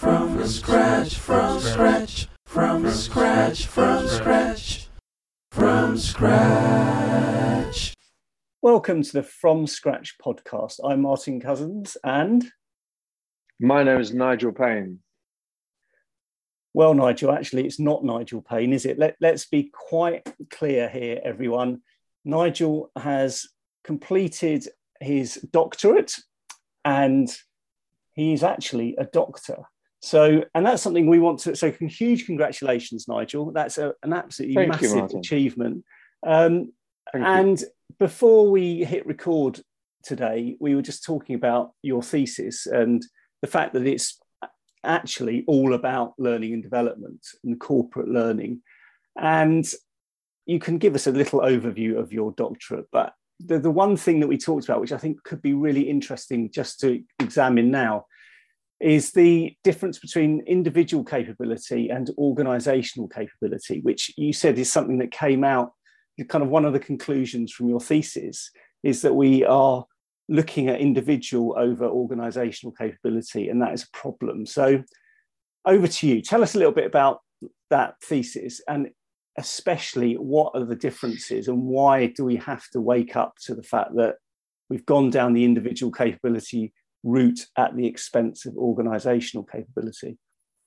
From scratch, from scratch, from scratch, from scratch, from scratch. Welcome to the From Scratch podcast. I'm Martin Cousins and... My name is Nigel Payne. Well, Nigel, actually, it's not Nigel Payne, is it? Let's be quite clear here, everyone. Nigel has completed his doctorate and he's actually a doctor. And that's something we want to... So huge congratulations, Nigel. That's an absolutely massive achievement. And before we hit record today, we were just talking about your thesis and the fact that it's actually all about learning and development and corporate learning. And you can give us a little overview of your doctorate, but the one thing that we talked about, which I think could be really interesting just to examine now, is the difference between individual capability and organizational capability, which you said is something that came out, kind of one of the conclusions from your thesis is that we are looking at individual over organizational capability, and that is a problem. So over to you. Tell us a little bit about that thesis, and especially what are the differences and why do we have to wake up to the fact that we've gone down the individual capability route at the expense of organizational capability?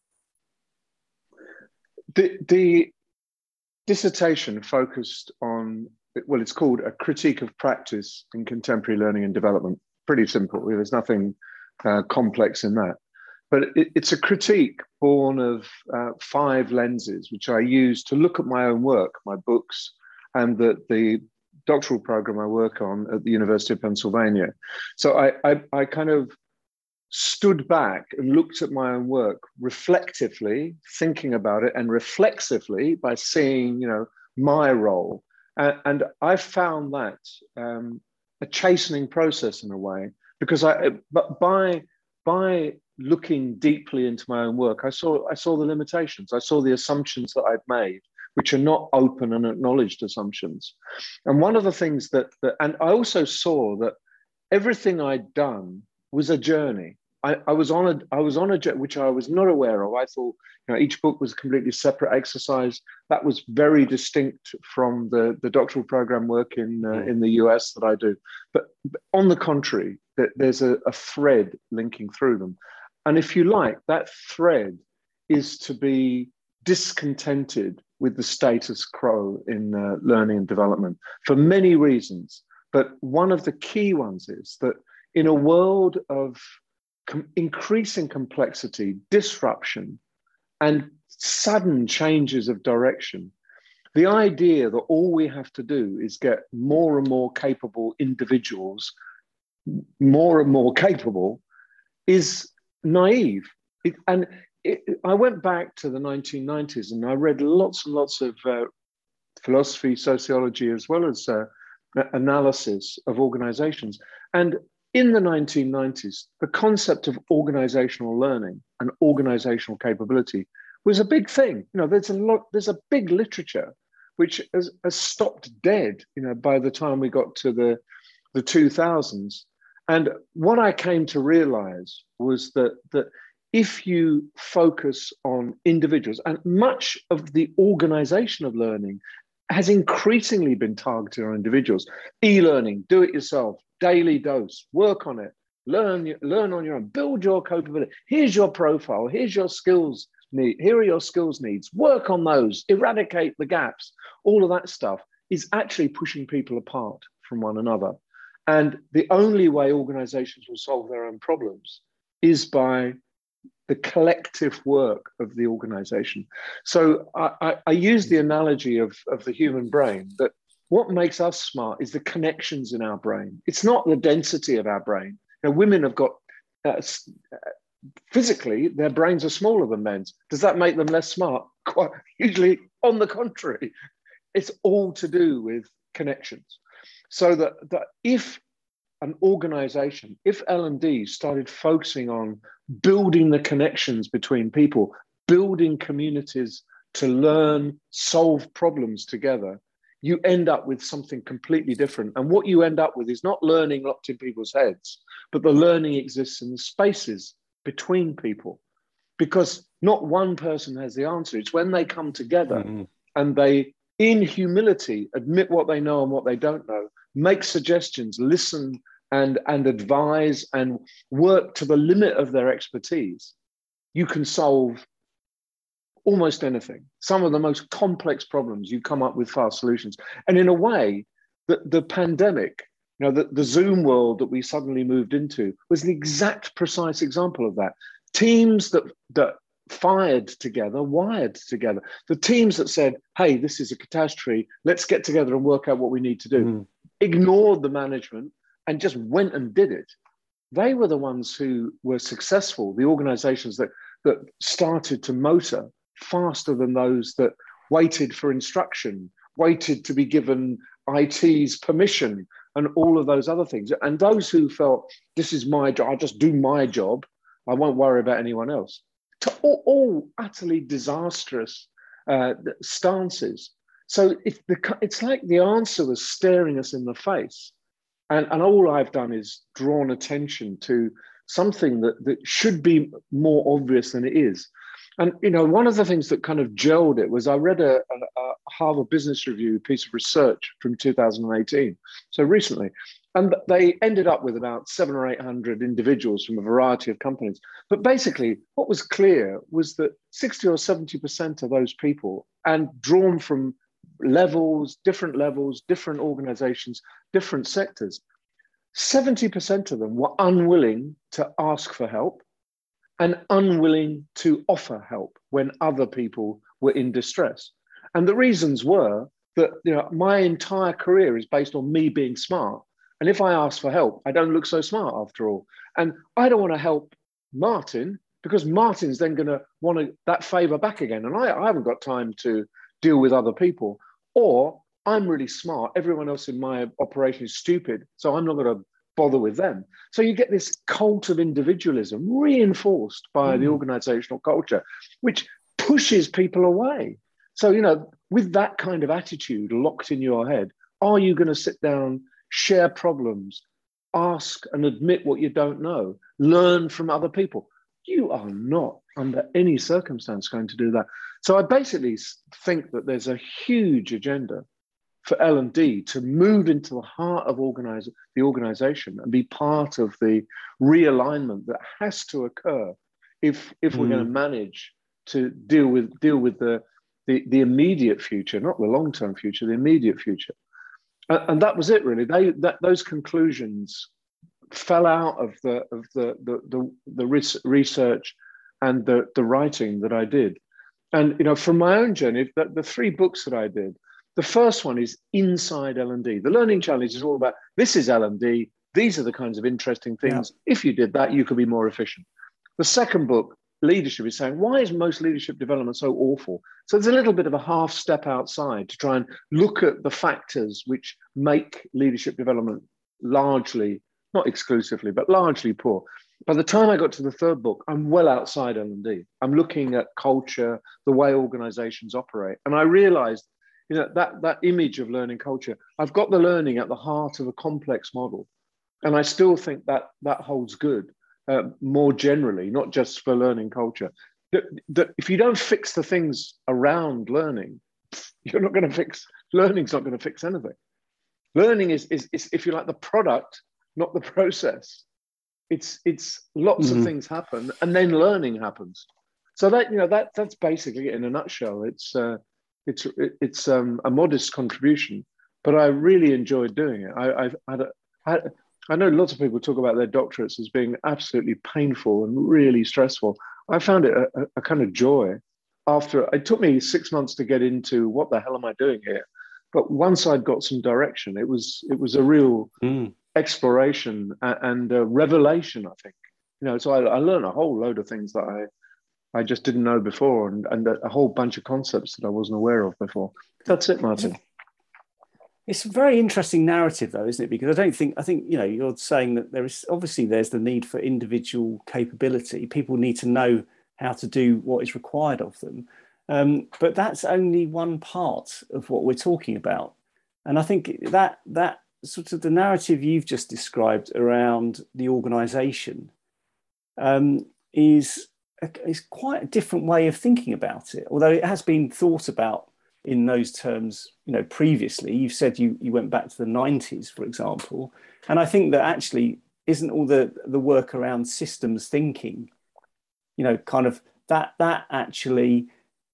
The dissertation focused on, well, it's called A Critique of Practice in Contemporary Learning and Development. Pretty simple. There's nothing complex in that. But it's a critique born of 5 lenses, which I use to look at my own work, my books, and the doctoral program I work on at the University of Pennsylvania. So I kind of stood back and looked at my own work reflectively, thinking about it, and reflexively by seeing, my role. And I found that a chastening process in a way, because by looking deeply into my own work, I saw the limitations. I saw the assumptions that I'd made, which are not open and acknowledged assumptions. And one of the things and I also saw that everything I'd done was a journey. I was on a journey which I was not aware of. I thought each book was a completely separate exercise. That was very distinct from the doctoral program work in the US that I do. But on the contrary, there's a thread linking through them. And if you like, that thread is to be discontented with the status quo in learning and development for many reasons. But one of the key ones is that in a world of increasing complexity, disruption, and sudden changes of direction, the idea that all we have to do is get more and more capable individuals, more and more capable, is naive. I went back to the 1990s and I read lots and lots of philosophy, sociology, as well as analysis of organizations. And in the 1990s, the concept of organizational learning and organizational capability was a big thing. There's a big literature which has stopped dead, by the time we got to the 2000s. And what I came to realize was that if you focus on individuals, and much of the organization of learning has increasingly been targeted on individuals. E-learning, do it yourself, daily dose, work on it, learn on your own, build your capability. Here's your profile, here's your skills need, here are your skills needs, work on those, eradicate the gaps. All of that stuff is actually pushing people apart from one another. And the only way organizations will solve their own problems is by the collective work of the organization. So I use the analogy of the human brain, that what makes us smart is the connections in our brain. It's not the density of our brain. Women have got, physically, their brains are smaller than men's. Does that make them less smart? Quite usually, on the contrary. It's all to do with connections. So that if an organization, if L&D started focusing on building the connections between people, building communities to learn, solve problems together, you end up with something completely different. And what you end up with is not learning locked in people's heads, but the learning exists in the spaces between people. because not one person has the answer. It's when they come together Mm-hmm. and they, in humility, admit what they know and what they don't know, make suggestions, listen and advise and work to the limit of their expertise, you can solve almost anything. Some of the most complex problems, you come up with fast solutions. And in a way, the pandemic, the Zoom world that we suddenly moved into was the exact precise example of that. Teams that fired together, wired together. The teams that said, hey, this is a catastrophe, let's get together and work out what we need to do, ignored the management and just went and did it. They were the ones who were successful, the organizations that started to motor faster than those that waited for instruction, waited to be given IT's permission and all of those other things. And those who felt, this is my job, I'll just do my job, I won't worry about anyone else, to all utterly disastrous stances. So it's like the answer was staring us in the face. And all I've done is drawn attention to something that should be more obvious than it is. And, one of the things that kind of gelled it was I read a Harvard Business Review piece of research from 2018, so recently, and they ended up with about 700 or 800 individuals from a variety of companies. But basically, what was clear was that 60 or 70% of those people, and drawn from levels, different organizations, different sectors, 70% of them were unwilling to ask for help and unwilling to offer help when other people were in distress. And the reasons were that my entire career is based on me being smart. And if I ask for help, I don't look so smart after all. And I don't want to help Martin because Martin's then going to want that favor back again. And I haven't got time to deal with other people. Or I'm really smart. Everyone else in my operation is stupid. So I'm not going to bother with them. So you get this cult of individualism reinforced by the organizational culture, which pushes people away. So, with that kind of attitude locked in your head, are you going to sit down, share problems, ask and admit what you don't know, learn from other people? You are not under any circumstance going to do that. So I basically think that there's a huge agenda for L&D to move into the heart of the organization and be part of the realignment that has to occur if we're going to manage to deal with the immediate future, not the long-term future, the immediate future. And that was it, really. Those conclusions fell out of the research and the writing that I did. And from my own journey, the 3 books that I did, the first one is Inside L&D. The Learning Challenge is all about, this is L&D, these are the kinds of interesting things. Yeah. If you did that, you could be more efficient. The second book, Leadership, is saying, why is most leadership development so awful? So there's a little bit of a half step outside to try and look at the factors which make leadership development largely, not exclusively, but largely poor. By the time I got to the third book, I'm well outside L&D. I'm looking at culture, the way organizations operate. And I realized, that image of learning culture, I've got the learning at the heart of a complex model. And I still think that holds good more generally, not just for learning culture. That if you don't fix the things around learning, you're not going to fix, learning's not going to fix anything. Learning is, if you like, the product, not the process. It's lots of things happen and then learning happens. So that's basically it in a nutshell. It's a modest contribution, but I really enjoyed doing it. I know lots of people talk about their doctorates as being absolutely painful and really stressful. I found it a kind of joy. It took me 6 months to get into what the hell am I doing here? But once I'd got some direction, it was a real exploration and revelation, I think. So I learned a whole load of things that I just didn't know before, and a whole bunch of concepts that I wasn't aware of before. That's it, Martin. It's a very interesting narrative, though, isn't it? Because I think you're saying that there's the need for individual capability. People need to know how to do what is required of them, but that's only one part of what we're talking about. And I think that sort of the narrative you've just described around the organisation is it's quite a different way of thinking about it, although it has been thought about in those terms, previously. You've said you went back to the 90s, for example. And I think that actually isn't all the work around systems thinking, kind of that actually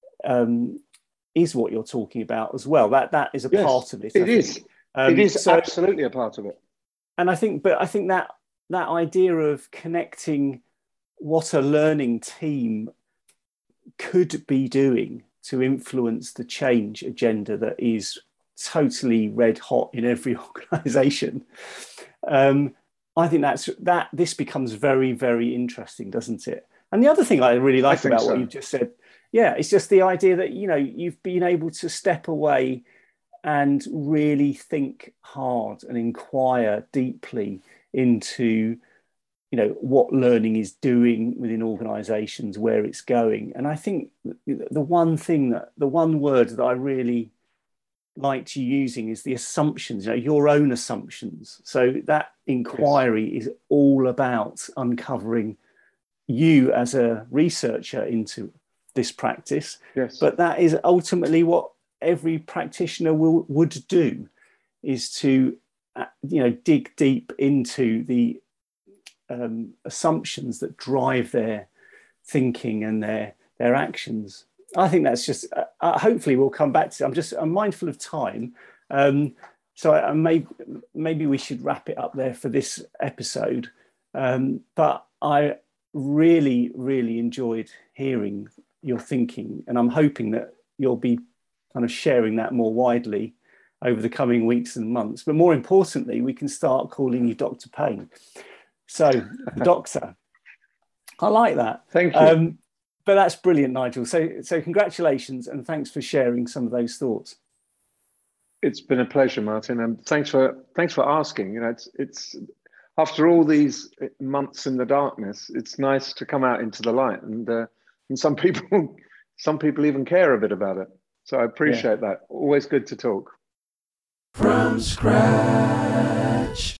is what you're talking about as well. That is a part of it. It is. It is absolutely a part of it. And I think that idea of connecting what a learning team could be doing to influence the change agenda that is totally red hot in every organization. I think this becomes very, very interesting, doesn't it? And the other thing I really like about what you've just said, it's just the idea that, you've been able to step away and really think hard and inquire deeply into, what learning is doing within organizations, where it's going. And I think the one word that I really liked you using is the assumptions, your own assumptions. So that inquiry is all about uncovering you as a researcher into this practice. Yes. But that is ultimately what every practitioner would do, is to dig deep into the assumptions that drive their thinking and their actions. I think that's just hopefully we'll come back to. I'm mindful of time, so maybe we should wrap it up there for this episode. But I really, really enjoyed hearing your thinking, and I'm hoping that you'll be kind of sharing that more widely over the coming weeks and months. But more importantly, we can start calling you Dr. Payne. So, Doctor, I like that. Thank you. But that's brilliant, Nigel. So congratulations, and thanks for sharing some of those thoughts. It's been a pleasure, Martin, and thanks for asking. It's after all these months in the darkness, it's nice to come out into the light, and some people even care a bit about it. So I appreciate that. Always good to talk. From scratch.